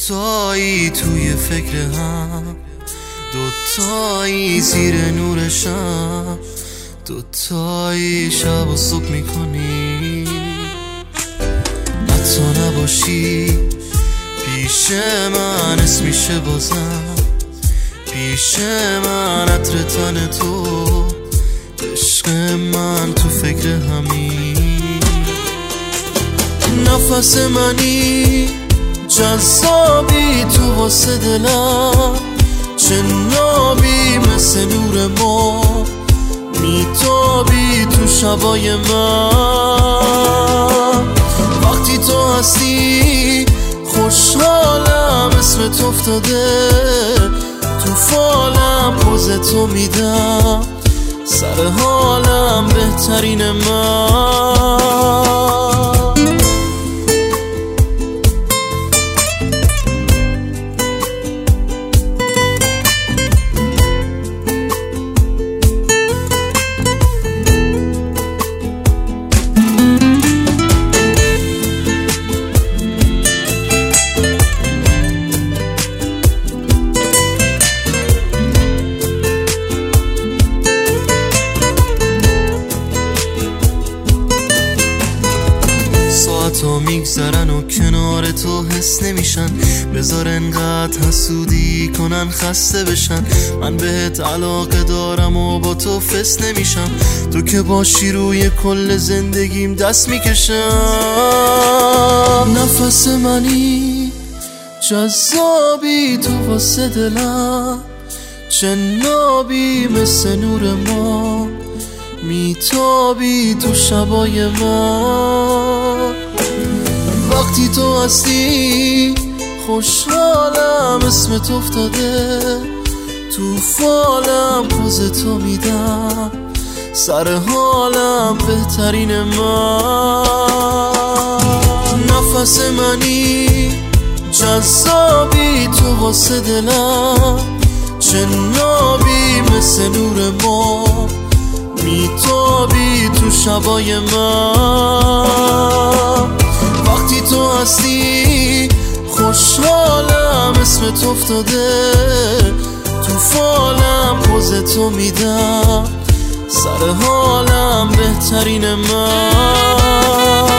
دوتایی توی فکر هم، دوتایی زیر نور شم، دوتایی شب و صبح میکنی. حتی نباشی پیش من اسم میشه بازم، پیش من عطر تن تو، عشق من تو فکر همین. نفس منی جذابی تو واسه دلم، چه نابی مثل نور ما میتابی تو شبای من. وقتی تو هستی خوشحالم، اسم تو افتاده تو فالم، پوز تو میدم سر حالم بهترین من. ساعتا میگذرن و کنار تو حس نمیشن، بذار انقدر حسودی کنن خسته بشن. من بهت علاقه دارم و با تو فس نمیشم، تو که باشی روی کل زندگیم دست میکشم. نفس منی جذابی تو واسه دلم، چه نابی مثل نور ما میتابی تو شبای من. وقتی تو هستی خوشحالم، اسم تو افتاده تو فالم، پوز تو میدم سر حالم بهترین من. نفس منی جذابی تو واسه دلم، چه نابی مثل نور ما میتابی تو شبای من. وقتی تو هستی خوشحالم، اسم تو افتاده تو فالم، پوز تو میدم سر حالم بهترین من.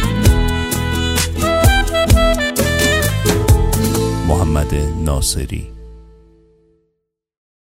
محمد ناصری.